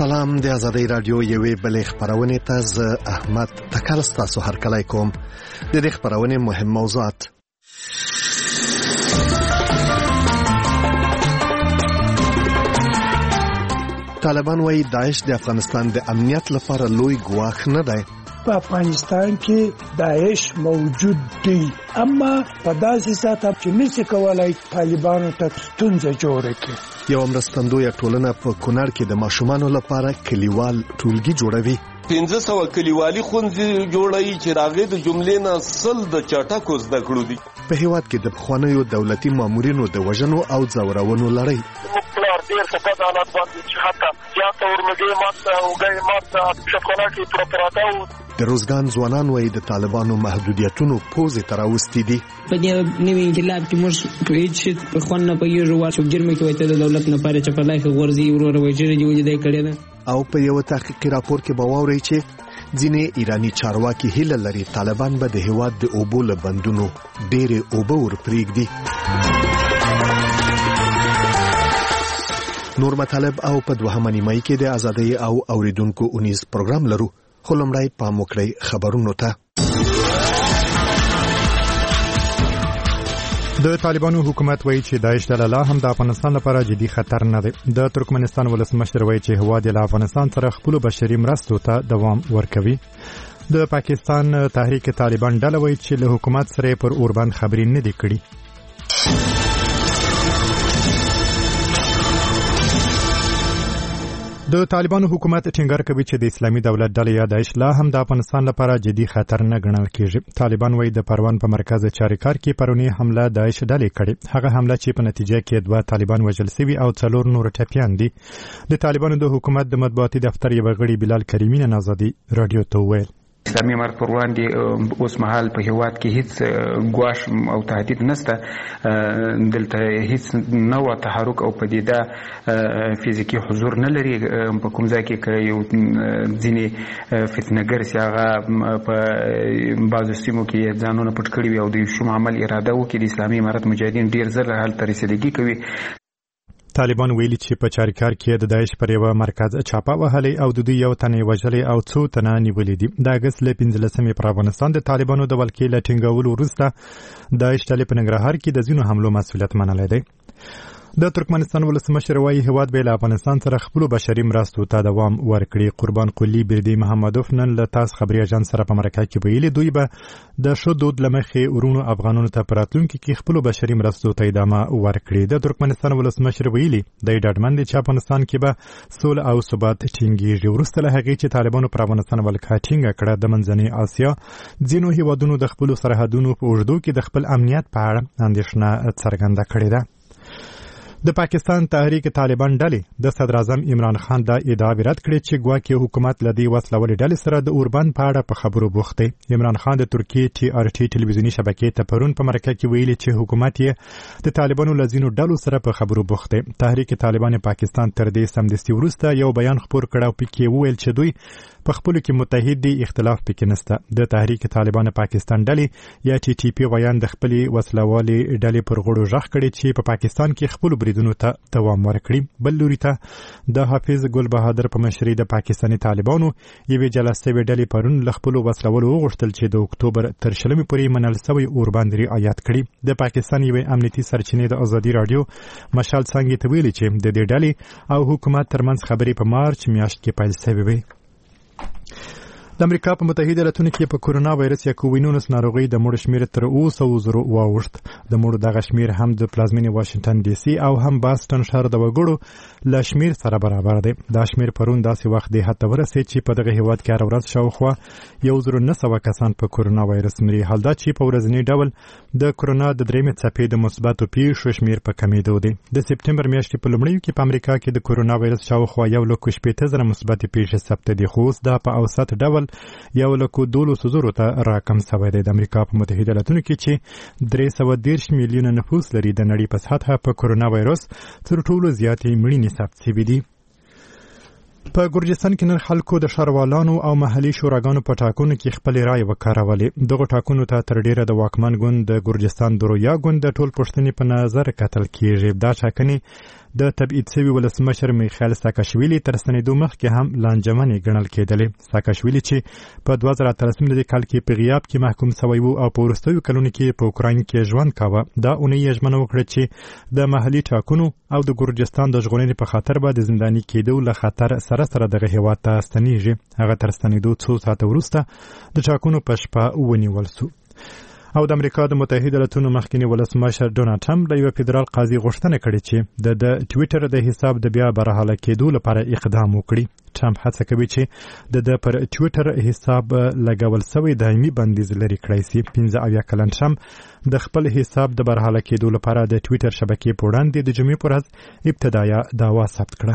سلام د آزادۍ رادیو یوې بلې خبرونه ته ز احمد تکل ستاسو هرکلی کوم. د دې خبرونه مهم موضوعات: طالبان وايي داعش د افغانستان د امنیت لپاره لوی ګواښ نه دی. په افغانستان کې داعش موجود دی، اما په داسې ساته چې نشي کولای طالبانو ته ستونزه جوړه کړي. یو مرستندویه ټولنه په کونړ کې د ماشومانو لپاره کلیوال ټولګي جوړوي. 1500 کلیوالي ښوونځي جوړوي چې راغې د جملې نه سل د چټکو زده کړو دي. په هیواد کې د پخوانیو دولتي مامورینو د وژنو او ځورونو لړۍ. ډیر څه په حالت باندې چې حتی یا تورمګي ماته او ګي ماته شکونه کې پروپراتاو د روزګان ځوانان وايي د طالبانو محدودیتونو پوزې تراوستي دي. په دې نوې انقلاب کې موږ په هیڅ شي په خوان نه پېژو چې جرمه کې وایي د دولت نه پاره چې په لای غورځي ورور وایي چې دی کړي نه. او په یو تحقیقي راپور کې باوري چې ځینې ایرانی چارواکي هیله لري طالبان به د هیواد د اوبو له بندونو ډېرې اوبه ورپرېږدي. نور مطالب او په دوهمه نیمه کې د آزادۍ او اوریدونکو اونیز پروګرام لرو، خو لومړی پام وکړئ خبرونو ته. د طالبانو حکومت وایي چې داعش ډله هم د افغانستان لپاره جدي خطر نه دی. د ترکمنستان ولسمشر وایي چې هواد له افغانستان سره خپل بشري مرستو ته دوام ورکوي. د پاکستان تحریک طالبان ډله وایي چې له حکومت سره پر اوربند خبرې نه دي کړي. د طالبانو حکومت ټینګار کوي چې د اسلامي دولت ډلې یا داعش لا هم د افغانستان لپاره جدي خطر نه ګڼل کېږي. طالبان وايي د پروان په مرکز چاریکار کې پرونی حمله داعش ډلې کړې. هغه حمله چې په نتیجه کې 2 طالبان وژل شوي او 4 نور ټپیان دي. د طالبانو د حکومت د مطبوعاتي دفتر یو غړي بلال کریمي نه آزادي رادیو ته وویل اسلامي امارت پر وړاندې اوس مهال په هیواد کې هیڅ ګواښ او تهدید نشته. دلته هیڅ نوع تحرک او پدیده فزیکی حضور نه لري. په کوم ځای کې یو ځینې فتنهګر چې هغه په بعضو سیمو کې ځانونه پټ کړي وي او د شوم عمل اراده وکړي، د اسلامي امارت مجاهدین ډیر زر هلته رسیدګي کوي. طالبان ویلي چې په چاریکار کې د داعش پر یو مرکز چاپه وهلې او د دوی یو تنې وژلې او 2 تنه نیولې دي. د اگست له 15 پر افغانستان د طالبانو د ولکې له ټینګولو وروسته داعش ډلې په ننګرهار کې د ځینو حملو مسؤلیت منلی دی. د ترکمنستان ولسمشر وايي هیواد به له افغانستان سره خپل بشري مرستو ته دوام ورکړي. قربان قلی بردي محمدوف نن له تاس خبري اژانس سره په مرکه کې ویلي دوی به د شو دود لمخې ورونو افغانانو ته پراتلونکو کې خپل بشري مرستو ته ادامه ورکړي. د ترکمنستان ولسمشر ویلي د ډاډمن چې افغانستان کې به سول او ثبات ټینګیږي. ورسته له هغه چې طالبانو پر افغانستان ولکه ټینګه کړه، د منځنۍ اسیا ځینو هیوادونو د خپل سرحدونو په اوږدو کې د خپل امنیت په اړه اندېښنه څرګنده کړې ده. د پاکستان تحریک طالبان ډلې د صدر اعظم عمران خان د ادعا رد کړې چې ګواکې حکومت لدی وسلوالې ډلې سره د اوربند په اړه په خبرو بوخت دی. عمران خان د ترکیې TRT ټلویزیونی شبکې ته پرون په مرکه کې ویلي چې حکومت یې د طالبانو لزینو ډلو سره په خبرو بوخت دی. تحریک طالبان پاکستان تر دې سمدستي وروسته یو بیان خپور کړ او پکې وویل چې دوی په خپل کې متحد دي، اختلاف پکې نشته. د تحریک طالبان پاکستان ډلې یا TTP ویان د خپل وسلوالې ډلې پر غړو ژغ کړي چې په پاکستان کې خپل بریدونو ته دوام ورکړي. بل لوري ته د حافظ ګل بهادر په مشرۍ د پاکستاني طالبانو یوې جلسې ډلې پرون له خپل وسلوالو وغوښتل چې د اکتوبر تر 20 پورې منل شوی اوربند رعایت کړي. د پاکستان یوې امنیتي سرچینې د آزادي رادیو مشال څنګه ته ویلي چې د دې ډلې او حکومت ترمنځ خبرې په مارچ میاشت کې پیل شوې وي. د امریکا په متحده ایالاتونو کې په کورونا وایرس یا کووینونس ناروغي د مړو شمیر تر 200 واوښت. د مړو دغه شمیر هم د پلازمینې واشنگټن ډي سي او هم باستون شهر د وګړو له شمیر سره برابر دی. دا شمیر پرون داسې وخت دی حتی ورسېد چې په دغه هیواد کې هر ورځ شاوخوا 1900 کسان په کورونا وایرس مري. حال دا چې په ورځني ډول د کورونا د درېمې څپې د مثبتو پیښو شمیر په کمیدو دی. د سپټمبر میاشتې په لومړیو کې په امریکا کې د کورونا وایرس شاوخوا 1,60,000 مثبت پیښې ثبت دي، خو اوس دا په اوسط ډول 1,12,000 ته راکم شوی دی. د امریکا په متحده ایالاتونو کې چې 313 میلیونه نفوس لري د نړۍ په سطحه په کورونا وایرس تر ټولو زیاتې مړینې ثبت شوي دي. په ګورجستان کې نن خلکو د ښاروالانو او محلي شوراګانو په ټاکنو کې خپل رائے وکارولې. دغه ټاکنو ته تر ډیره د واکمن ګوند د ګورجستان د رویا ګوند د ټول پښتني په نظر کتل کیږي. دا ټاکنې د تبعید شوي ولسمشر میخائیل ساکاشویلی تر ستنېدو مخکې هم لانجمنې ګڼل کېدلې. ساکاشویلی چې په 2013 کال کې په غیاب کې محکوم شوی و او په وروستیو کلونو کې په اوکراین کې ژوند کاوه، دا اونۍ یې ژمنه وکړه چې د محلي ټاکنو او د ګورجستان د ژغورنې په خاطر به د زنداني کېدو له خطر سره دغه هېواد ته ستنېږي. هغه تر ستنېدو څو ساعته وروسته د ټاکنو په شپه ونیول سو. او د امریکا د متحده ایالاتونو مخکنی ولسمشر ډونالډ ټرمپ له یو فدرال قاضي غوښتنه کړې چې د ټویټر د حساب د بیا برحاله کېدو لپاره اقدام وکړي. ټرمپ هڅه کوي چې د پر ټویټر حساب لګول شوی دایمي بندیز لري کړی شي. 15 کلن ټرمپ د خپل حساب د برحاله کېدو لپاره د ټویټر شبکې په وړاندې د جمعې پر ورځ ابتدایي دعوا ثبت کړه.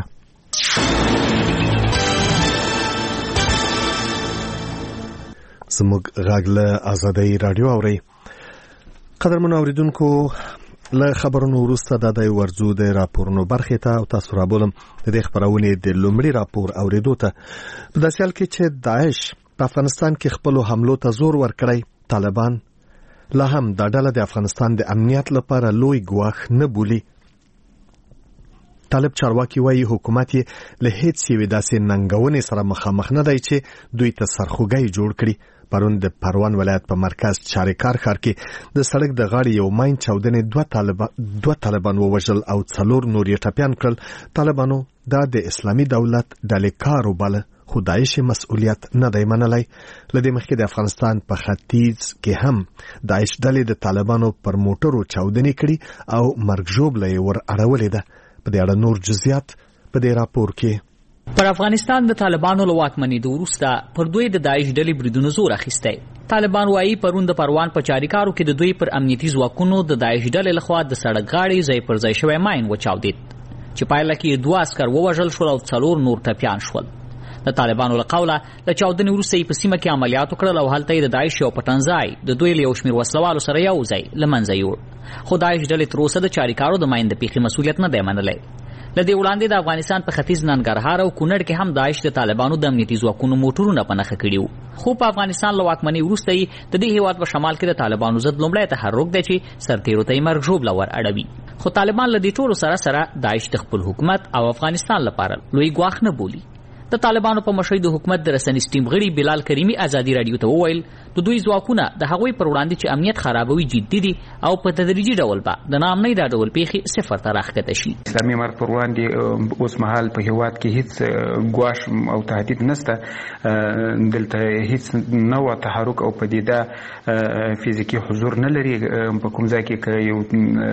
زموږ غږ له آزادۍ رادیو اوري. قدرمنو اوریدونکو، له خبرونو وروسته د ورځو د راپورونو برخې ته او تاسو رابولم د دې خبرونې د لومړي راپور اوریدو ته. په داسې حال کې چې داعش په افغانستان کې خپل حملو ته زور ورکړی، طالبان لا هم دا ډله د افغانستان د امنیت لپاره لوی ګواښ نه بولي. طالب چارواکي وایي حکومت یې له هیڅ یوې داسې ننګونې سره مخامخ نه دی چې دوی ته سرخوږی جوړ کړي. پرون د پروان ولایت په مرکز چاریکار ښار کې د سړک د غاړې یو ماین چاودنې 2 طالبان ووژل او 4 نور یې ټپیان کړل. طالبانو دا د اسلامي دولت ډلې کار وباله، خو داعش مسؤلیت نه دی منلی. له دې مخکې د افغانستان په ختیځ کې هم داعش ډلې د طالبانو پر موټرو چاودنې کړي او مرګ ژوبله یې ور اړولې ده. په دې اړه نور جزئیات په دې راپور کې. پر افغانستان د طالبانو له واکمنېدو وروسته پر دوی د داعش ډلې بریدونو زور اخیستی. طالبان وایي پرون د پروان په چاریکارو کې د دوی پر امنیتي ځواکونو د داعش ډلې لخوا د سړک غاړې ځای پر ځای شوی ماین وچاودېد چې پایله کې 2 عسکر ووژل شول او 4 نور ټپیان شول. د طالبانو له قوله له چاودنې وروسته یې په سیمه کې عملیات وکړل او هلته یې د داعش یو پټنځای د دوی له یو شمېر وسلوالو سره یو ځای له منځه یوړ. خو داعش ډلې تر اوسه د چاریکارو د ماین د پیښې مسؤلیت نه دی منلی. له دې وړاندې د افغانستان په ختیځ ننګرهار او کونړ کې هم داعش د طالبانو د امنیتي ځواکونو موټرونه په نښه کړي وو. خو په افغانستان له واکمنۍ وروسته یې د دې هېواد په شمال کې د طالبانو ضد لومړی تحرک دی چې سرتېرو ته یې مرګ ژوبله ور اړوي. خو طالبان له دې ټولو سره داعش د خپل حکومت او افغانستان لپاره لوی ګواښ نه بولي. د طالبانو په مشرۍ د حکومت د رسنیز ټیم غړي بلال کریمي ازادي رادیو ته وویل د دوی ځواکونه د هغوی پر وړاندې چې امنیت خرابوي جدي دي او په تدریجي ډول به د ناامنۍ دا ډول پیښې صفر ته راښکته شي. اسلامي امارت پر وړاندې اوس مهال په هېواد کې هیڅ ګواښ او تهدید نشته. دلته هیڅ نوع تحرک او پدیده فزیکي حضور نه لري. په کوم ځای کې که یو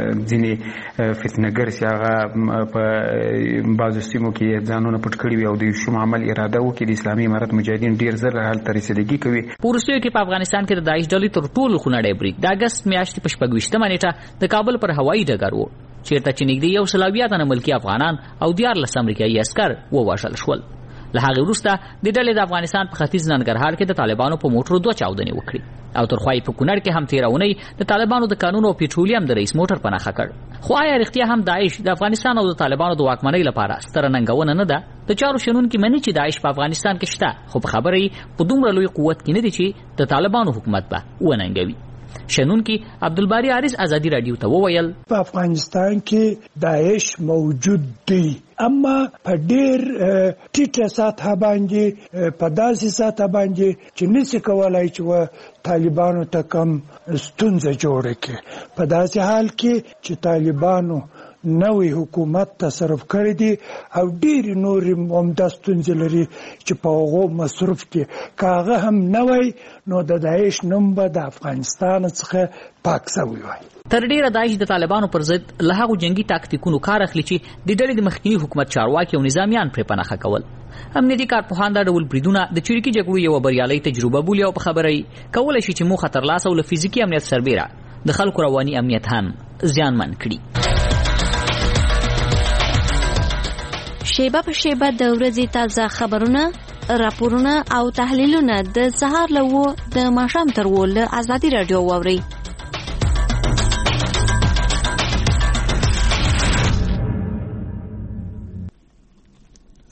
ځینې فتنهګر چې هغه په بعضو سیمو کې ځانونه پټ کړي وي او د شوم عمل اراده وکړي، د اسلامي امارت مجاهدین ډېر زر هلته رسیدګي کوي. په وروستیو کې په افغانستان کې د داعش ډلې تر ټولو خونړی برید د اګست میاشتې په 26 نیټه د کابل پر هوایي ډګر و چیرته چې نږدې 180 تنه ملکي افغانان او 14 امریکایي عسکر ووژل شول. له هغې وروسته د ډلې د افغانستان په ختیځ ننګرهار کې د طالبانو په موټرو 2 چاودنې وکړي او تر خوا یې په کونړ کې هم تېره اونۍ د طالبانو د قانون او پیټرولیم د رئیس موټر په نښه کړ. خو آیا رښتیا هم داعش د افغانستان او د طالبانو د واکمنۍ لپاره ستره ننګونه نه ده؟ د چارو شنونکي مني چې داعش په افغانستان کې شته، خو په خبره یې په دومره لوی قوت کې نه دي چې د طالبانو حکومت به وننګوي. شنونکي عبدالباری عارض ازادي رادیو ته وویل په افغانستان کې داعش موجود دی، اما په ډېر ټیټه سطحه باندې، په داسې سطحه باندې چې نشي کولای چې طالبانو ته کم ستونزه جوړه کړي. په داسې حال کې چې طالبانو نوی حکومت تصرف کړی دی او ډېر نور عمده ستونزې لري چې په هغو مصروف دي. که هغه هم نوی نو د داعش نوم به د افغانستان څخه پاک شوی وای. تر ډیره داعش د طالبانو پر ضد له هغو جنگي تاکتیکونو کار اخلي چې د ډلې د مخکني حکومت چارواکي او نظامیان پرې په نښه کول. امنیتي کارپوهان دا ډول بریدونه د چریکي جګړو یوه بریالۍ تجربه بولي او په خبره یې کولی شي چې موخه ترلاسه او له فزیکي امنیت سربیره د خلکو رواني امنیت هم زیانمن کړي. شیبه په شیبه د ورځې تازه خبرونه، راپورونه او تحلیلونه د سهار له 9 د ماښام تر 10 له ازادي رادیو واورئ.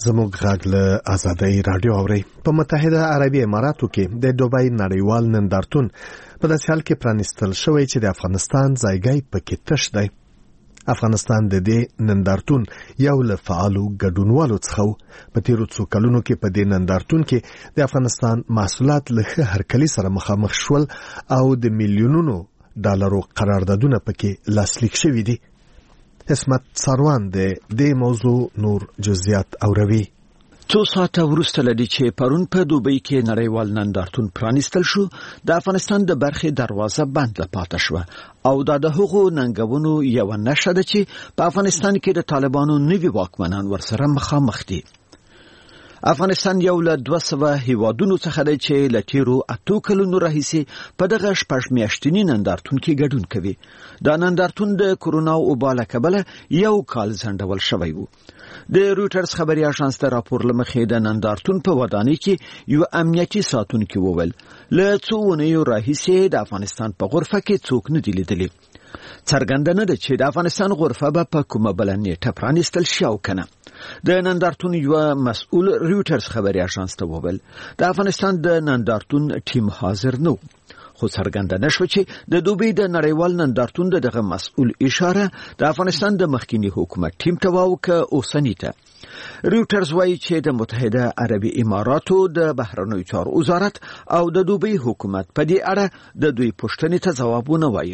زموږ غږ له آزادۍ رادیو اوري. په متحده عربي اماراتو کې د دوبۍ نړیوال نندارتون په داسې حال کې پرانیستل شوی چې د افغانستان ځایګی پکې تش دی. افغانستان د دې نندارتون یو له فعالو ګډونوالو څخه په تیرو څو کلونو کې په دې نندارتون کې د افغانستان محصولات له ښه هرکلي سره مخامخ شول او د میلیونونو ډالرو قراردادونه پکې لاسلیک شوي دي. اسمت ساروان د دې موضوع نور جزئیات اوروي. څو ساعته وروسته لدی چې پرون په دوبۍ کې نړیوال نندارتون پرانیستل شو، د افغانستان د برخې دروازه بند پاتې شو او دا د هغو ننګونو یو نښه ده چې په افغانستان کې د طالبانو نوي واکمنان ورسره مخامخ دي. افغانستان یو له 200 هیوادونو څخه دی چې له تیرو 8 کلونو راهیسې په دغه شپږ میاشتني نندارتون کې ګډون کوي. دا نندارتون د کورونا وبا له کبله یو کال ځنډول شوی و. د رويټرز خبري اژانس د راپور لمخې د نندارتون په ودانۍ کې یو امنیتي ساتونکي وویل له څو ونیو راهیسې د افغانستان په غرفه کې څوک نه دی لیدلی. څرګنده نه ده چې د افغانستان غرفه به په کومه بل نیټه پرانیستل شي او کنه. د نندارتون یو مسؤل رويټرز خبري اژانس ته وویل د افغانستان د نندارتون ټیم حاضر نو، خو څرګنده نشو چې د دوبۍ د نړیوال نندارتون دغه مسؤل اشاره د افغانستان د مخکینی حکومت ټیم ته واوکه اوسنی ته. رويټرز وايي چې د متحده عربي اماراتو د بهرنیو چارو وزارت او د دوبۍ حکومت په دې اړه د دوی پوښتنې ته ځوابونه وایي.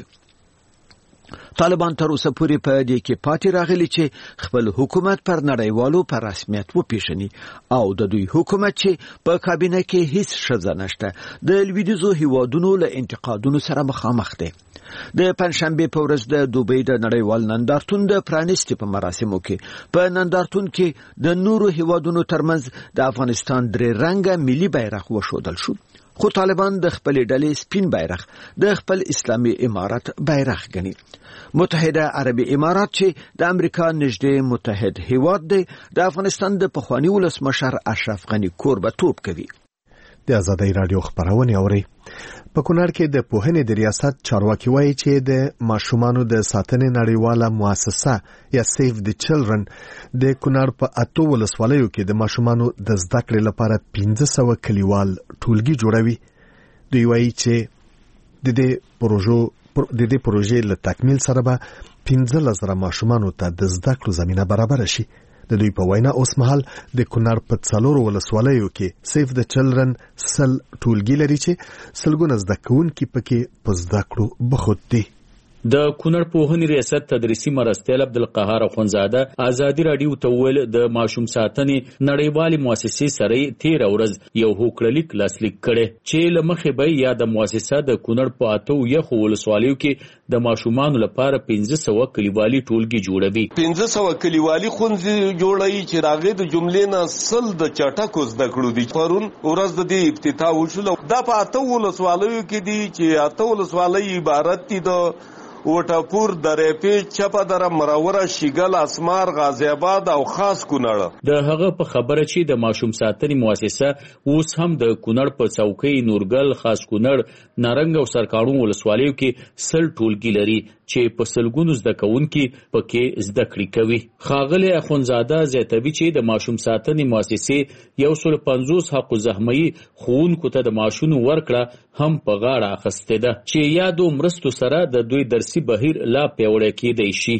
طالبان تر اوسه پورې په دې کې پاتې راغلي چې خپل حکومت پر نړیوالو پر رسمیت وپیژني او د دوی حکومت چې په کابینه کې هیڅ شزه نشته د لویدیځو هیوادونو له انتقادونو سره مخامخ دي. د پنځشنبه په ورځ د دوبۍ د نړیوال نندارتون د پرانیستي په مراسمو کې په نندارتون کې د نورو هیوادونو ترمنځ د افغانستان درې رنګه ملي بیرغ وښودل شو، خو طالبان د خپل ډلې سپین بیرغ د خپل اسلامي امارت بیرغ ګڼي. متحده عربي امارات چې د امریکا نږدې متحد هیواد دی، د افغانستان د پخوانی ولسمشر اشرف غنی کوربه‌توب کوي. د آزادۍ رادیو خبرونه اوري. په کونړ کې د پوهنې د ریاست چارواکي وایي چې د ماشومانو د ساتنې نړیواله مؤسسه یا سیف د چلډرن د کونړ په 8 ولسوالیو کې د ماشومانو د زده کړې لپاره 1500 کلیوال ټولګي جوړوي. دوی وایي چې د دې پروژې له تکمیل سره به 15000 ماشومانو ته د زده کړو زمينه برابر شي. د دوی په وینا اوس مهال د کونړ په 4 ولسوالیو کې سیف د چلډرن سل ټولګي لري چې سلګونه زده کوونکي پکې په زده کړو بوخت دي. د کونړ پوهنې ریاست تدریسي مرستیال عبدالقهار اخونزاده آزادي رادیو ته ویل د ماشوم ساتنې نړیوالې مؤسسې سره 13 ورځ یو هوکړلیک لاسلیک کړي چې لمخې به یا د مؤسسه د کونړ په 8 یخو ولسوالیو کې د ماشومانو لپاره 1500 کلیوالي ټولګي جوړوي. 1500 کلیوالي خونځې جوړوي چې راغې د جملې نه سل د چټکو زده کړو دي. پرون ورځ د دې افتتاح وشول. دا په 8 ولسوالیو کې دي چې 8 ولسوالۍ عبارت دي د وټاپور، درېپې، چپه دره، مراوره، شیګل، اسمار، غازی آباد او خاص کونړ. د هغه په خبره چې د ماشوم ساتنې مؤسسه اوس هم د کونړ په څوکۍ، نورګل، خاص کونړ، نارنګ او سرکاڼو ولسوالیو کې سل ټولګي لري چې په سلګونو زده کوونکي پکې زده کړې کوي. ښاغلی اخونزاده زیاتوي چې د ماشوم ساتنې مؤسسې 150 حق الزحمي ښوونکو ته د معاشونو ورکړه هم په غاړه اخیستې ده چې یادو مرستو سره د دوی درسي بهیر لا پیاوړی کېدی شي.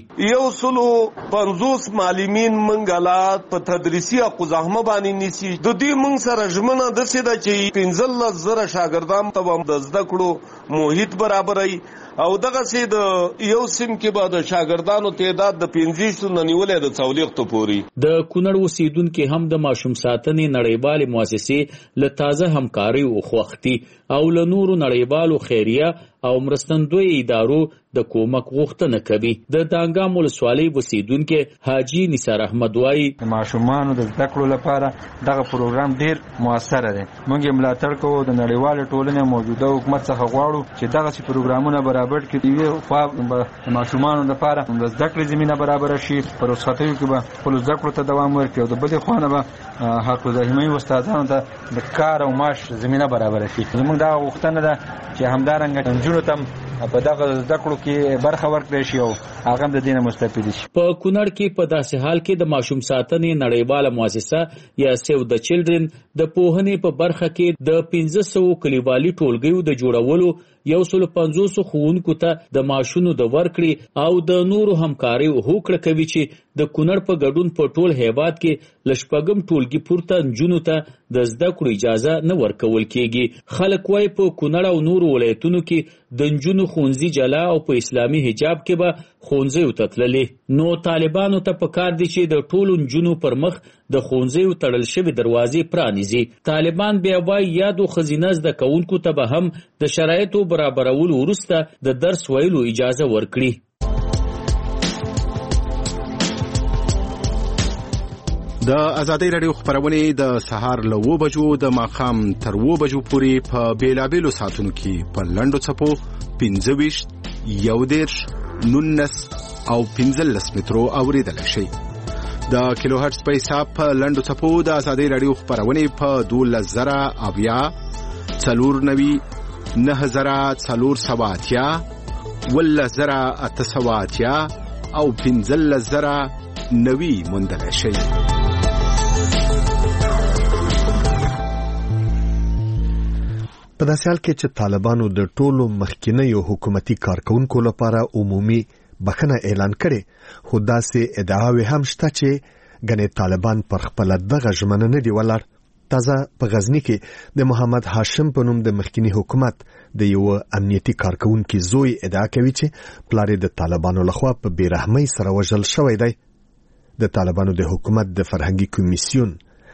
150 معلمین منګلات په تدریسي حق الزحمه باندې نیسي. د دې موږ سره ژمنه داسې ده چې 15000 شاګردان ته د زده کړو محیط برابرای او دغه سي د یو سیم کې به د شاګردانو تعداد د 15 نه نیولې د څولېختو پوري. د کونړ اوسیدونکو هم د ماشوم ساتنې نړیوالې مؤسسې له تازه همکاري او خوښتي او له نورو نړیوالو خیریه او مرستندوی ادارو د کومک غوښتنه کوي. د دانګام ولسوالۍ اوسیدونکو حاجی نثار احمد وايي ماشومانو د زده کړو لپاره دغه پروګرام ډیر موثر دی. موږ یې ملاتړ کوو. د نړیوال ټولنې موجوده حکومت څخه غواړو چې دغه پروګرامونه برابر کړي. یو خو د ماشومانو لپاره د زده کړې زمينه برابر شي. پر وساتیو کې به خپل زده کړو ته دوام ورکړي او د بلې خوانه به حق الزحمي استادانو ته د کار او معاش زمينه برابر شي. موږ دا غوښتنه ده چې همدارنګه نجونو ته په دغه زده کړو کې برخه ورکړي شي او هغه د دینه مستفید شي. په کونړ کې په داسې حال کې د ماشوم ساتنې نړیواله مؤسسه یا سیو د چلډرن د پوهنې په برخه کې د 1500 کلیوالي ټولګیو د جوړولو 150 ښوونکو ته د معاشونو د ورکړې او د نورو همکارۍ هوکړه کوي چې د کونړ په ګډون په ټول هیواد کې لشپږم ټولګي پورته نجونو ته د زده کړو اجازه نه ورکول کیږي. خلک وايي په کونړ او نورو ولایتونو کې د نجونو ښوونځي جلا او په اسلامي حجاب کې به ښوونځیو ته تللې. نو طالبانو ته پکار دي چې د ټولو نجونو پر مخ د ښوونځیو تړل شوي دروازې پرانیزي. طالبان بیا وايي یادو ښځینه زده کوونکو ته به هم د شرایطو برابرولو وروسته د درس ویلو اجازه ورکړي. د ازادۍ راډیو خبرونه د سهار له 9 بجو د ماښام تر 9 بجو پورې په بیلابیلو ساعتونو کې په لنډو څپو 25 11 19 او 15 مترو اوریدل شي. د کیلو هرتز په حساب په لنډو څپو د ازادۍ راډیو خبرونه په 12000 اویا 490 9480 10880 او 15090 موندل شي. په داسې حال کې چې طالبانو د ټولو مخکینیو حکومتي کارکونکو لپاره عمومي بخښنه اعلان کړي، خو داسې ادعاوې هم شته چې ګنې طالبان پر خپل دغه ژمنه نه دی ولاړ. تازه په غزنی کې د محمد هاشم په نوم د مخکینی حکومت د یو امنیتي کارکونکو زوی ادعا کوي چې پلار د طالبانو لخوا په بیرحمۍ سره وژل شوی دی. د طالبانو د حکومت د فرهنګي کمیسیون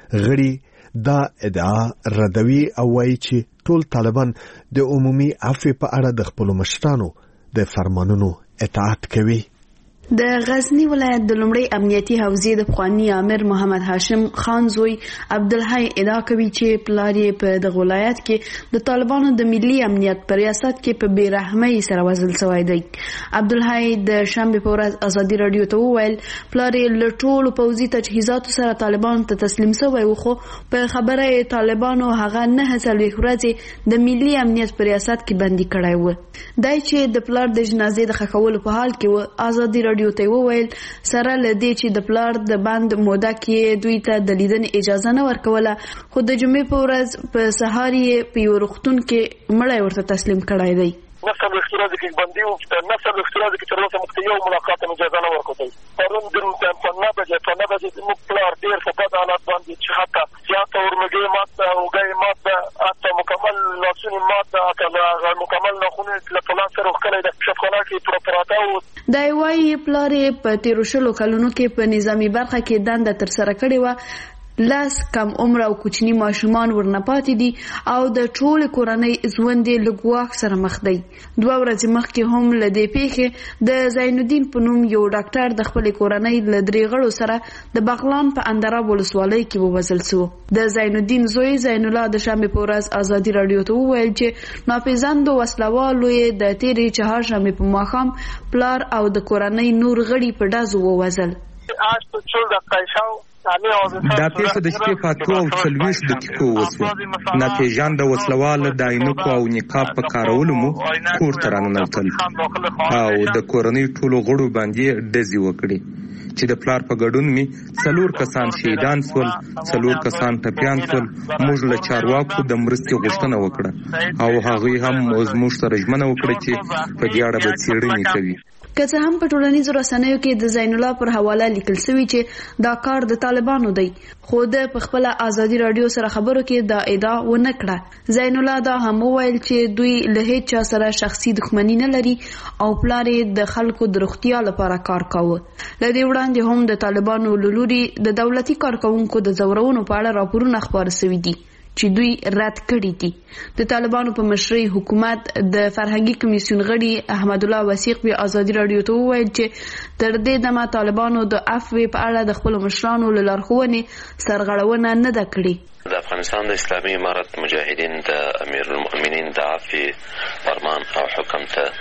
غړي دا ادعا ردوي او وایي چې ټول طالبان د عمومي عفو په اړه د خپل مشرانو د فرمانونو اطاعت کوي. د غزنی ولایت د لومړی امنیتي حوزې د پخوانی امیر محمد هاشم خان زوی عبدالحی ادعا کوي چې پلار یې په دغه ولایت کې د طالبانو د ملي امنیت په ریاست کې په بیرحمۍ سره وژل شوی دی. عبدالحی د شنبې په ورځ ازادي راډیو ته وویل پلار یې له ټولو پوځي تجهیزاتو سره طالبانو ته تسلیم شوی و، خو په خبره یې طالبانو هغه 9 ورځې د ملي امنیت په ریاست کې بندي کړی و. دای چې د پلار د جنازې د ښخولو په حال کې و، ازادي راډیو ته وویل سره لدی چې د پلار د بند موده کې دوی ته د لیدنې اجازه نه ورکوله، خو د جمعې په ورځ په سهار یې په یو روغتون کې مړی ورته تسلیم کړی دی. نسل اختراض کې بندي او نسل اختراض کې تر اوسه مخکې یو ملاقات اجازه نه ورکوي. پرون د 9 بجې موږ پلار ډېر په بد حالت باندې چې حتی زیاته ورمګي ماته اوګي ماته اته مکمل لاسونی ماته اته مکمل نخونه له پلان سره وکړای د شفخانه کې پروپراتاو دا وايي پلار په 13 کلونو کې په نظامی برخه کې دنده تر سره کړې و. لاس کم عمر او کوچنی ماشومان ورنه پاتې دي او د ټول کورنۍ ژوند له ګواښ سره مخ دی. 2 ورځې مخکې هم له دې پیښې د زین الدین په نوم یو ډاکټر د خپل کورنۍ له 3 غړو سره د بغلان په اندراب ولسوالۍ کې ووژل شو. د زین الدین زوی زین الله د شنبې په ورځ ازادي راډیو ته وویل چې ناپېژاندو وسلوالو یې د تیرې چهارشنبې په ماښام پلار او د کورنۍ نور غړي په ډزو ووژل. دا پیښه د شپې په 24 دقیقو وشوه. ناپېژانده وسلوال د عینکو او نقاب په کارولو مو کور ته راننوتل او د کورنۍ ټولو غړو باندې ډزې وکړې چې د پلار په ګډون می 4 کسان شهیدان شول، 4 کسان ټپیان شول. موږ له چارواکو د مرستې غوښتنه وکړه او هغوی هم زموږ سره ژمنه وکړه چې په دې اړه به څېړنې کوي. که څه هم په ټولنیزو رسنیو کې د زین الله پر حواله لیکل شوی چې دا کار د طالبانو دی، خو د خپل ازادي راډیو سره خبرو کې دا ادعا ونه کړه. زین الله دا هم وویل چې دوی له هیڅ چا سره شخصي دښمنی نه لري او پلار یې د خلکو د روغتیا لپاره کار کاوه. له دې وړاندې هم د طالبانو له لوري د دولتي کارکونکو د ځورونو په اړه راپورونه خپاره شوي دي چې دوی رد کړي دي. د طالبانو په مشرۍ حکومت د فرهنګي کمیسیون غړي احمد الله وثیق په ازادي راډیو ته وویل چې تر دې دمه طالبانو د عفو په اړه د خپل مشرانو له لارښوونې سرغړونه نه ده کړې. د افغانستان د اسلامي امارت مجاهدین د امیر المؤمنین د عفو فرمان او حکم ته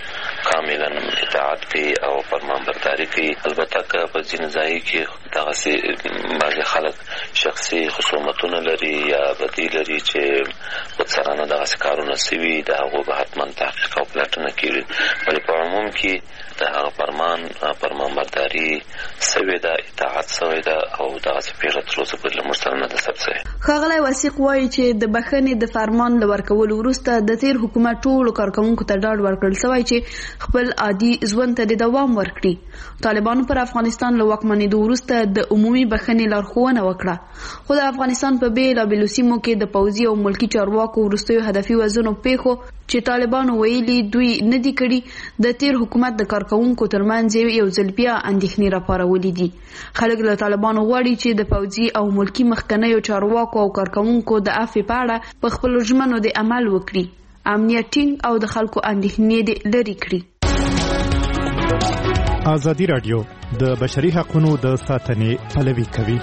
کاملا اطاعت کوي او فرمانبرداري کوي. البته که په ځینې ځای کې دغسې بعضې خلک شخصي خصومتونه لري یا بدي لري چې خودسرانه دغسې کارونه سوي د هغو به حتما تحقیق او پلټنه کېږي. ولی په عموم کې د هغه فرمانبرداري سوې ده، اطاعت سوې ده او دغسې پېښه تر اوسه پورې له موږ سره نه ده ثبت سوې. ښاغلی وثیق وایي چې د بخښنې د فرمان له ورکولو وروسته د تیر حکومت ټولو کارکوونکو ته ډاډ ورکړل شوی چې خپل عادي ژوند ته د دوام ورکړي. طالبانو پر افغانستان له واکمنېدو وروسته د عمومي بخښنې لارښوونه وکړه، خو د افغانستان په بېلابېلو سیمو کې د پوځي او ملکي چارواکو وروستیو هدفي وژنو پیښو چې طالبانو ویلي دوی نه دي کړي د تیر حکومت د کارکوونکو ترمنځ یو ځل بیا اندېښنې راپارولې دي. خلک له طالبانو غواړي چې د پوځي او ملکي مخکنیو چارواکو او کارکوونکو د عفوې په اړه په خپلو ژمنو د عمل وکړي، امنیت ټینګ او د خلکو اندېښنې لرې کړي. ازادي راډیو د بشري حقوقو د ساتنې پلوي کوي.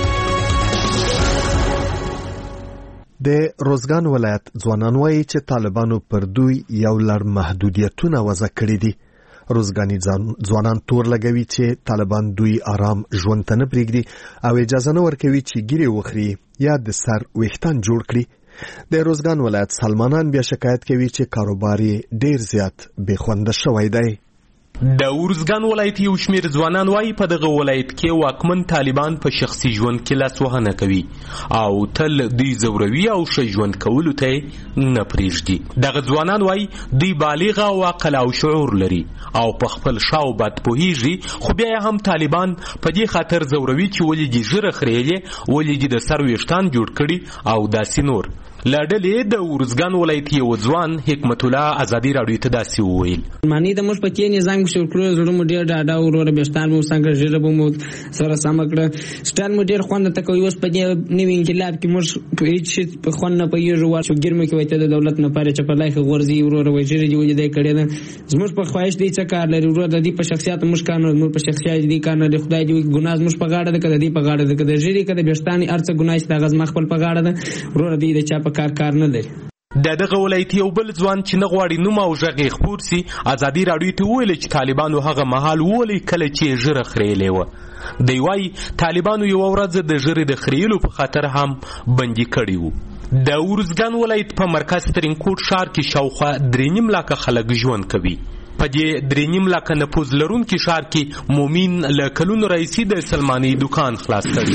د روزګان ولایت ځوانان وایي چې طالبانو پر دوی یو لړ محدودیتونه وضع کړي دي. روزګاني ځوانان تور لګوي چې طالبان دوی آرام ژوند ته نه پرېږدي او اجازه نه ورکوي چې ګیرې وخوري یا د سر ویښتان جوړ کړي. د روزګان ولایت سلمانان بیا شکایت کوي چې کاروبار یې ډیر زیات بې خونده شوی دی. د ورزګان ولایت یو شمیر ځوانان وایي په دغه ولایت کې واکمن طالبان په شخصي ژوند کې لاسوهنه کوي او تل دوی زوروي او ښه ژوند کولو ته نه پرېږدي. دغه ځوانان وایي دوی بالغ او عقل او شعور لري او په خپل شاو بد پوهیږي، خو بیا هم طالبان په دې خاطر زوروي چې ولې دې ژره خریلې، ولې دې د سر ویښتان جوړ کړي او داسې نور. لاډلې د ورزګان ولایت یو ځوان حکمت الله ازادي راډیو ته داسې وویل: معنی د موږ په کې نظام کې شروع کړو، زړه مو ډېر ډاډه او وروره بهشتان مو څنګه ژره به مو سره سم کړه، سټان مو ډېر خوند ته کوي. اوس په دې نوي انقلاب کې موږ په هیڅ شي په خوند نه پوهېږو، ورشو ګرمه کې وایته د دولت نه پاره چپلای خو غورځي وروره وایي دی ولې دی کړی نه زموږ په خواهش دی څه کار لري وروره د دې په شخصیت موږ کار نه موږ په شخصیت دی کار نه خدای دې ګناه موږ په غاړه ده کده دی په غاړه ده کده ژری کده بهشتان ارڅ ګناه است غز مخبل په غاړه ده وروره دې د چا په کار نه لري. دغه ولایت یو بل ځوان چې نه غواړي نوم او غږ خپور سي ازادي راډیو ته ویل چې طالبانو هغه مهال ولې کله چې ژره خریلې و. دی وايي طالبانو یو ورځ د ژرې د خریلو په خاطر هم بندي کړی وو. د ورزګان ولایت په مرکز ترینکوټ ښار کې شاوخوا 3.5 لکه خلک ژوند کوي. په دې 3.5 لکه نفوذ لرونکي ښار کې مومین له کلونو راهیسې د سلماني دکان خلاص کړی.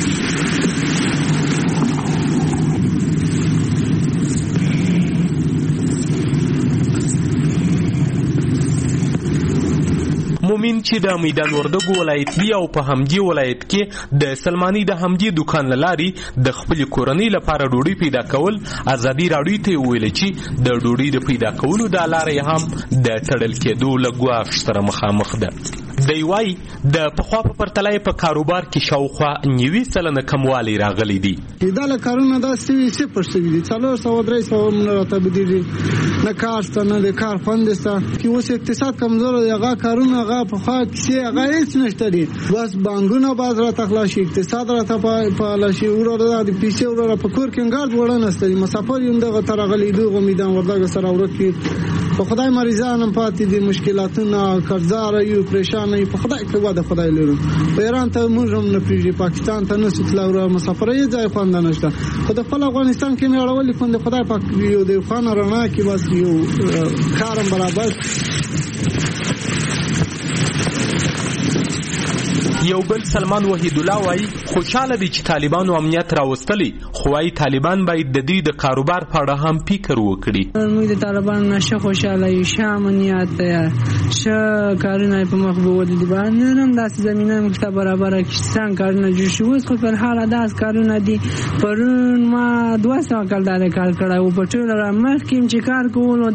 مومین چې د میدان وردګو ولایت دی او په همدې ولایت کې د سلماني د همدې دکان لاري د خپل کورنۍ لپاره ډوډۍ پیدا کول ازادي راډیو ته ویل چې د ډوډۍ د پیدا کولو د لارې هم د تړل کېدو لګواښ سره مخامخ ده. دی وايي د پخوا په پرتله په کاروبار کې شاوخوا 90% کموالی راغلی دی. دا له کارونه دا سوي 0% دي 400-300 راته بدیږي نه کار ست نه د کار خوند ست چې اوس اقتصاد کمزور دی. هغه کارونه هغه په خوا کې هغه هیڅ نشته دي، بس بانګونه باز را تخلاشي اقتصاد را ته په لاشي ورته د پیسې ورته په کور کې انګار وړه نشته دي. مسافر یوم دغه ترغلي دوه میدان وردګ سره ورکی په خدای مریضانم پاتې دي، مشکلاتونه قرضدار یو پریشان نه په خدای کې واده خدای لرو. ایران ته موږ هم نه پریږي، پاکستان ته نه ستلو مسافر یې ځای خوند نشته. خو د خپل افغانستان کې مې اړولې خوند خدای پاک یو د خان رڼا کې بس یو کارم برابر. یو بل سلمان وحید الله وایي خوشاله دي چې طالبانو امنیت راوستلی، خو وايي طالبان باید د دې د کاروبار په اړه هم فکر وکړي. موږ د طالبانو نشه خوشاله یو امنیت شه کارونه په مخ به ودی باندې نن داسې زمينه موږ ته برابر کیستان کارونه جوړ شو. اوس خو په حال داس کارونه دي پرون ما 200 کال دا کار کړو په ټول را مخکې چې کار کولو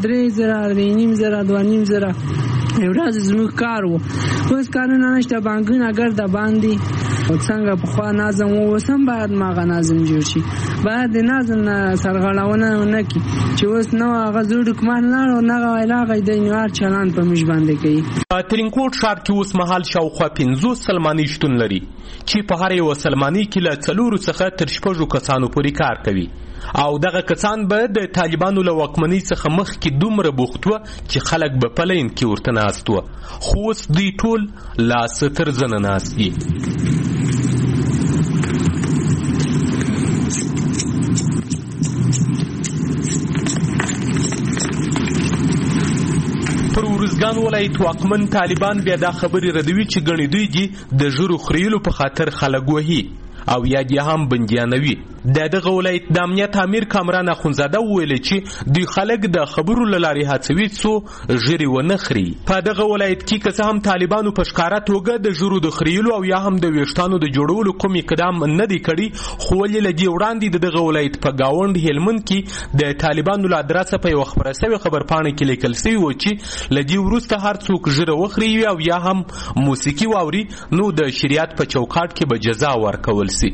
3,000 یو ورځ زموږ کار وو. اوس کارونه نشته، بانکونه ګرځي باندې او څنګه په خوا نظم وسم باید ماغه نظم جوړ شي باید د نظم سرغړونه نه کی چې اوس نو هغه زوړ کومه نه علاقه د نیوار چلان په مش باندې کوي. ترینکوټ ښار کې اوس مهال شاوخوا 50 سلمانی شتون لري چې په هر یو سلمانی کې له 4 څخه تر 6 کسانو پورې کار کوي او دغه کسان به د طالبانو له واکمنۍ څخه مخکې دومره بوخت وو چې خلک به په لین کې ورته ناست وو خو اوس دوی ټول لا ستر زنه ناست دي. پر ورزګان ولایت واکمن طالبان بیا دا خبرې ردوي چې ګڼې دوی دي د ژورو خریلو په خاطر خلک وهي او یا دې هم بندیانوي. دغه ولایت د امنیت امیر کامران اخونزاده ویل چې دوی خلک د خبرو له لارې هڅوي څو ژرې ونه خري. په دغه ولایت کې که څه هم طالبانو په ښکاره توګه د ژرو د خریلو او یا هم د ویښتانو د جوړولو کوم اقدام نه دی کړی خو ولې له دې وړاندې د دغه ولایت په ګاونډ هلمند کې د طالبانو له ادرسه په یوه خپره سوې خبرپاڼه کې لیکل سوي و چې له دې وروسته هر څوک ژره وخري او یا هم موسیقي واوري نو د شریعت په چوکاټ کې به جزا ورکول سي.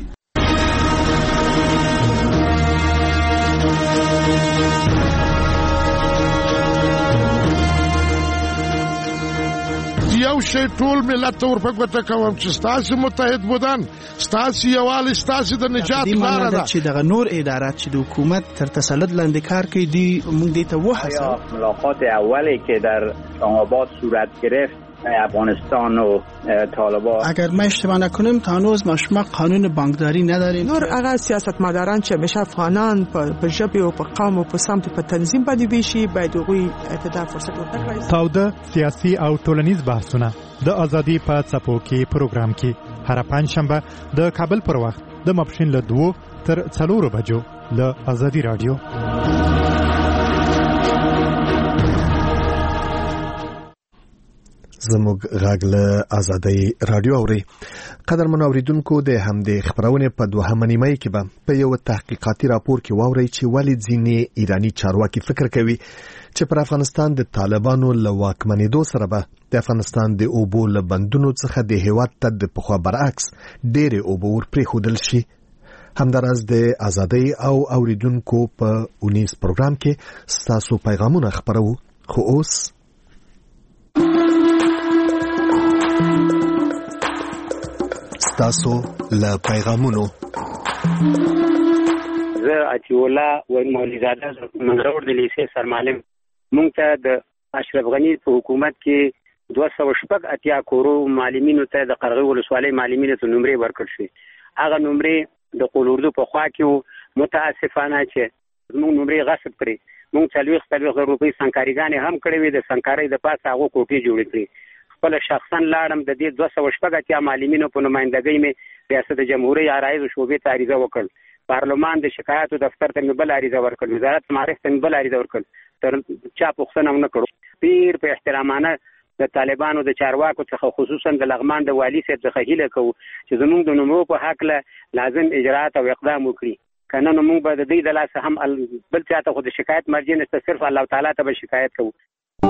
یو شی ټول ملت ته ورپګوته کوم چې ستاسو متحد بودن ستاسو یووالی ستاسو د نجات لاره ده چې دغه نور ادارات چې د حکومت تر تسلط لاندې کار کوي دی موږ دې ته وحساب. ملاقات اولی که در اسلام‌آباد صورت گرفت افغانستان و طالبان اگر ما اشتباه نکنیم تا هنوز ما قانون بانکداری نداریم. نور هغه سیاستمداران چې همیشه افغانان په ژبه او په قوم او په سمت په تنظیم باندې ویشي باید هغوی ته فرصت ورکړي. تاوده سیاسي او ټولنیز بحثونه د ازادي په څپو کې پروګرام کې هر پنځشنبه د کابل پر وخت د ماپښین له 2 تر 4 بجو له ازادي رادیو. زموږ غږ له ازادۍ رادیو اوري. قدرمن اوریدونکو د همدې خبرونه په 2 نیمه کې به په یو تحقیقاتي راپور کې واوري چې ولې ځینې ایرانی چارواکي فکر کوي چې پر افغانستان د طالبانو له واکمنېدو سره به د افغانستان د اوبو له بندونو څخه د هیواد ته د پخوا برعکس ډېرې اوبه ور پرېښودل شي. همداراز د ازادۍ او اوریدونکو په اونیز پروګرام کې ستاسو پیغامونه خپرو. خو اوس تاسو له پیغامونو زه عطیالله و مولویزاده منظور د لیسې سرمعلم مونږ ته د اشرف غنی په حکومت کې 280 کورو معلمینو ته د قرغې ولسوالۍ معلمینو ته نمرې ورکړل شي. هغه نمرې د قولوردو په خوا کې متاسفانه چې موږ نمرې غصب کړې. موږ 40 روپۍ سنکاریګانې هم کړې وې د سنکارۍ د پاسه هغه کوټې جوړې کړې. خپل شخصا لاړم د دې 280 معلمینو په نمائندګۍ مې ریاست جمهوریت عرایض شعبې ته عریضه وکړ. پارلمان د شکایاتو دفتر ته مې بل عریضه ورکړ. وزارت معارف ته مې بل عریضه ورکړ. تر چا پوښتنه ونه کړو. پیر په احترامانه د طالبانو د چارواکو څخه خصوصا د لغمان د والی صاحب څخه هیله کوو چې زموږ د نمرو په حق له لازم اجراءات او اقدام وکړي. کنه نو موږ به د دې د لاسه هم بل چاته خو د شکایت مرجع نشته، صرف الله تعالی ته به شکایت کوو.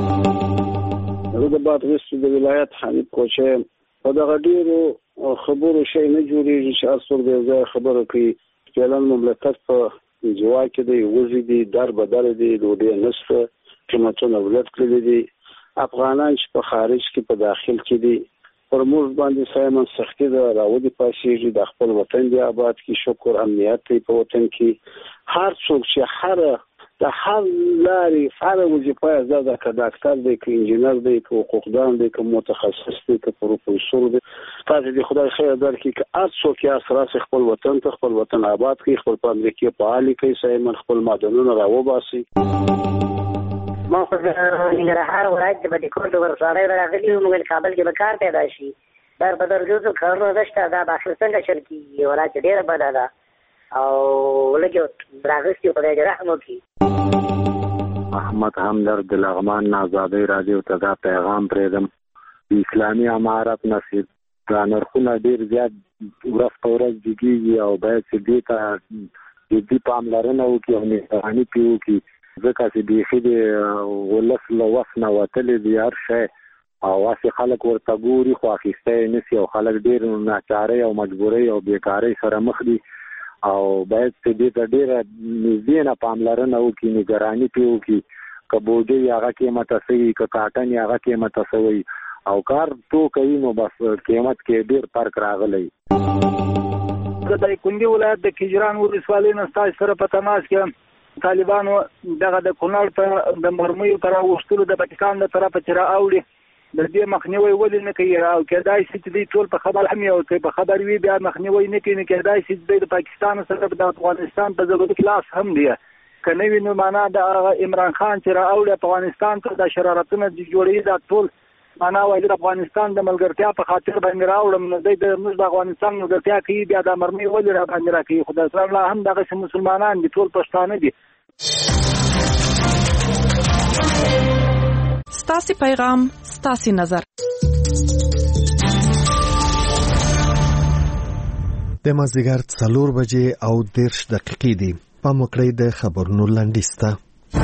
زه د بادغیس د ولایت حمید کوچه په دغه ډیرو خبرو شي نه جوړیږي چې اصل د ځای خبرو کوي. فعلا مملکت په جوا کې دی وزي دي در بدل دي ډوډۍ نصف قیمتونه ولادت کړی دي. افغانان چې په خارج کې په داخل کې دي پر موږ باندې سایمن سختي ده راوړي پاسيږي د خپل وطن دی آباد کې شکر امنیت په وطن کې هر څوک چې هر د هر لاري هر وظیفه زده که ډاکټر دی که انجینر دی که حقوقدان دی که متخصص دی که پروفیسور دی تاسو دې خدای خیر درکړي که هر څوک یې اساس خپل وطن ته خپل وطن آباد کړي خپل فابریکې فعال کړي سایمن خپل معدنونه راوباسي. ما خو د ننګرهار ولایت د بټکور د ورسره راغلی وم موږ کابل کې به کار پیدا شي در په درجو کارونه دشته دا اخر څنګه چل کیږي ولایت ډیره بده ده او لکه راغستی خدای دې رحم وکړي. احمد همدرد د لغمان آزادۍ رادیو ته دا پیغام پرېږدم. د اسلامي امارت نصیب دا نرخونه ډېر زیات ورځ په ورځ جګېږي او باید چې دې ته جدي پاملرنه وکړي او نگراني پرې وکړي ځکه چې بیخي د ولس له وس نه وتلی دی هر شی او واسي خلک ورته ګوري خو اخیسته نسی او خلک ډیر ناچاري او مجبوري او بیکاری سره مخ دي او باید دې ته ډیره نږدې نه پاملرنه وکړي نگراني پې وکړي که بوجۍ هغه قیمت سوي که کاټن هغه قیمت سوي او کار تو کوي نو بس قیمت کې ډیر فرق راغلی. د کندي ولایت د کجران ولسوالۍ نه ستاسو سره په تماس کې طالبانو دغه د کونړ ته د مرمیو تر وشتلو د پاکستان له طرفه چې راوړي د دې مخنیوي ولې نه کوي او کېدای شي چې دوی ټول په خبر هم یو په خبر وي بیا مخنیوي نه کوي کېدای شي چې د پاکستان سره د افغانستان په ضرورت کلاس هم دی کنه وینو معنا د عمران خان چې راوړي افغانستان ته د شرارتونو جوړې د ټول معنا وایي د افغانستان د ملګرتیا په خاطر باندې راوړم نو د موږ د افغانستان ملګرتیا کوي بیا د مرمي ولې را باندې راکوي خدای سره الله هم دغه مسلمانان دي ټول پښتانه دي. ستاسي پیغام ستاسي نظر. د مازدیګر 4 بجې او 10 دقیقې دي. پام وکړئ د خبرونو لنډیز ته.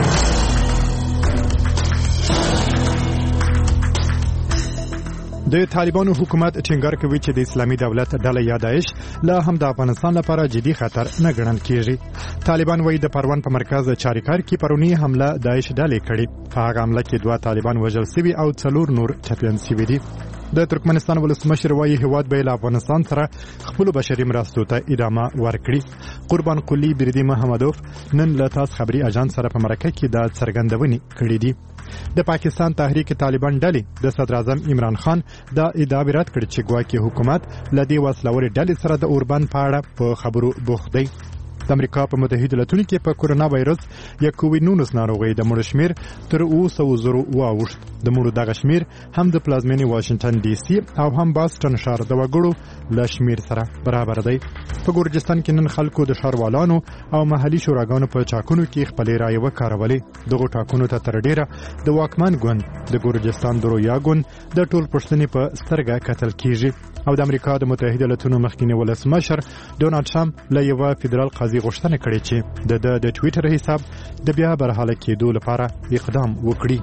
د طالبانو حکومت ټینګار کوي چې د اسلامي دولت ډله یا داعش لا هم د افغانستان لپاره جدي خطر نه ګڼل کیږي. طالبان وایي د پروان په مرکز چاریکار کې پرونی حمله داعش ډلې کړې. په هغه حمله کې 2 طالبان وژل شوي او 4 نور ټپيان شوي دي. د ترکمنستان ولسمشر وایي هیواد به له افغانستان سره خپل بشري مرستو ته ادامه ورکړي. قربان قلی بریدي محمدوف نن له تاس خبري اژانس سره په مرکه کې د څرګندونې کړې دي. د پاکستان تحریک طالبان ډلې د صدر اعظم عمران خان دا ادعا رد کړې چې ګواکې حکومت له دې وسلوالې ډلې سره د اوربند په اړه په خبرو بوخت دی. د امریکا په متحده ایالاتونو کې په کورونا وایرس یا کووډ-19 ناروغۍ د مړو شمیر تر 200 واوښت. د مړو دغه شمیر هم د پلازمینې واشنگټن ډي سي او هم باستون ښار د وګړو له شمیر سره برابر دی. په ګورجستان کې نن خلکو د ښاروالانو او محلي شوراګانو په ټاکنو کې خپلې رایې وکارولې. دغه ټاکنو ته تر ډیره د واکمن ګوند د ګورجستان د رویا ګوند د ټول پښتنې په سترګه کتل کیږي او د امریکا د متحده ایالاتونو مخکینی ولسمشر ډونالد ټرمپ له یو فدرال قاضي غوښتنه کړې چې د ټوئیټر حساب د بیا برحاله کېدو لپاره اقدام وکړي.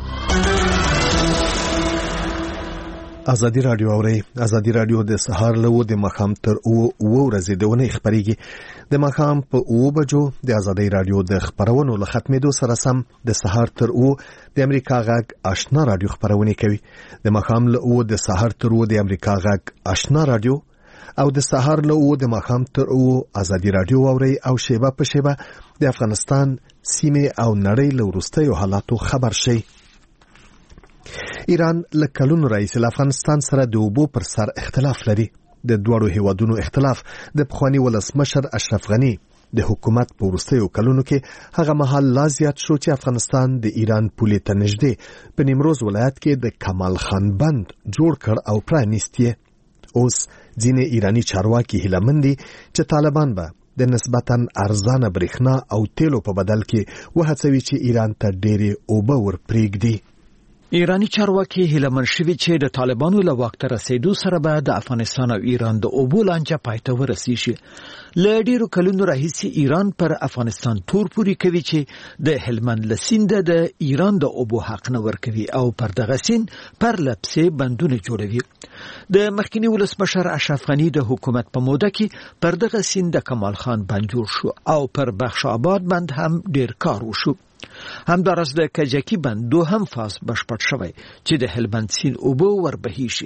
ازادي رادیو اوري. ازادي رادیو د سهار له و د مخام تر او ورځې دونه خبريږي. د مخام په 9 بجو د ازادي رادیو د خبرونو له ختمېدو سره سم د سهار تر او د امریکا غږ آشنا رادیو خبرونه کوي. د مخام له او د سهار تر او د امریکا غږ آشنا رادیو او د سهار له او د مخام تر او ازادي رادیو اوري او شیبه په شیبه د افغانستان سیمه او نړۍ له وروستیو حالاتو خبر شي. ایران لکلون رئیس افغانستان سره د اوبو پر سر اختلاف لري. د دوړو هیوادونو اختلاف د پخوانی ولسمشر اشرف غنی د حکومت په وروستیو کلونو کې هغه مهال لا زیات شو چې افغانستان د ایران پولې ته نږدې په نیمروز ولایت کې د کمال خان بند جوړ کړ او پرانیستی. اوس ځینې ایرانی چارواکي هیله مند دي چې طالبان به د نسبتاً ارزانه برېښنا او تیلو په بدل کې وهڅوي چې ایران ته ډېرې اوبه ورپرېږدي. ایرانی چارواکي هیلهمن شوي چې د طالبانو له واک ته رسیدو سره به د افغانستان او ایران د اوبو لانجه پای ته ورسیږي. له ډیرو کلونو راهیسې ایران پر افغانستان تور پوري کوي چې د هلمند له سینده د ایران د اوبو حق نه ورکوي او پر دغه سیند پر لپسې بندونه جوړوي. د مخکینی ولسمشر اشرف غنی د حکومت په موده کې پر دغه سیند د کمال خان بند جوړ شو او پر بخش آباد بند هم ډیر کار وشو. همدارس د کجکی بند 2 فاز بشپړ شوی چې د هلمند سیند اوبه وربهي شي.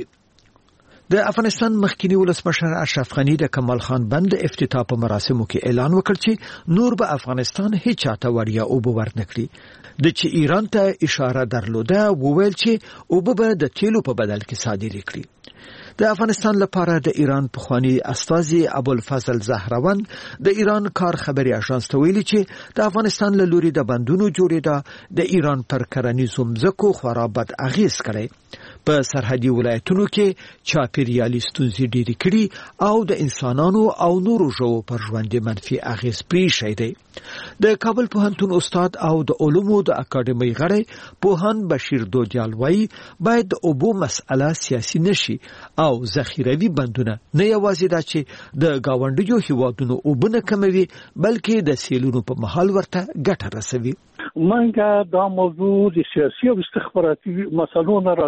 د افغانستان مخکینی ولسمشر اشرف غنی د کمال خان بند افتتاح په مراسمو کې اعلان وکړ چې نور به افغانستان هیڅ چاته وړیا اوبه ورنکړي. د چې ایران ته اشاره درلوده وویل چې اوبه به د تیلو په بدل کې صادرې کړي. د افغانستان لپاره د ایران پخوانی استازي ابوالفضل زهروان د ایران کار خبري اژانس ته ویلي چې د افغانستان له لوري د بندونو جوړېدا د ایران پر کرنیزو مځکو خورا بد اغیز کړی. په سرحدي ولایتونو کې چاپیریالي ستونزې ډېرې کړي او د انسانانو او نورو ژوو پر ژوند منفي اغیز پرېښی دی. د کابل پوهنتون استاد او د علومو د اکاډمۍ غړی پوهان بشیر دودیال وایي باید د اوبو مسأله سیاسي نشي او ذخیروي بندونه نه یوازې دا چې د گاونډیو هیوادونو اوبه نه کموي بلکې د سیلونو په مهال ورته ګټه رسوي. منګه دا موضوع د سیاسي او استخباراتي مسلو نه را جدا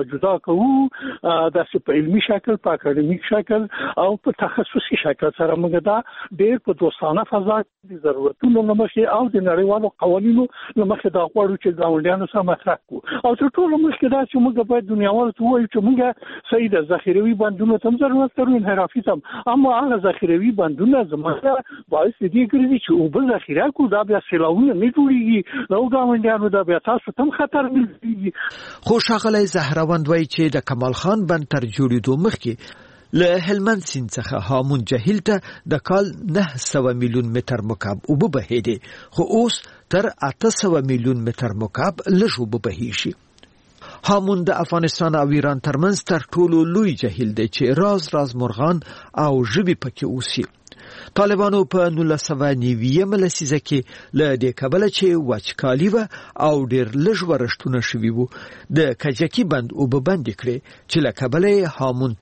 کوو داسې په علمي شکل په اکاډمیک شکل او په تخصصي شکل سره موږ دا ډېر په دوستانه فضا کې ضرورتونو لمخې او د نړیوالو قوانینو لمخې دا غواړو چې ګاونډیانو سره مطرح کړو او تر ټولو مخکې دا چې موږ باید دنیاوالو ته ووایو چې موږ صحیح د ذخیروي بندونو ته ضرورت لرو انحرافي ته اما هغه ذخیروي بندونه زموږ باعث دي ګرځي چې اوبه ذخیره کړو دا بیا سیلاوونه نه جوړیږي نو ګاونډیانو دا بیا تاسو ته خطر ملګری خو ښاغلی زهراوند وایي چې د کمال خان بند تر جوړېدو مخکې له هلمند سیند څخه هامون جهیل ته د کال 900 میلیون متر مکعب اوبه بهېدې خو اوس تر 800 میلیون متر مکعب لږ اوبه بهېږي هامون د افغانستان او ایران ترمنځ تر ټولو لوی جهیل دی چې راز مرغان او ژوي پکې اوسي طالبانو په 1990 لسیزه کې له دې کبله چې وچکالي و او ډېر لږ ورښتونه شوي وو د کجکي بند اوبه بندې کړې چې له کبله هامون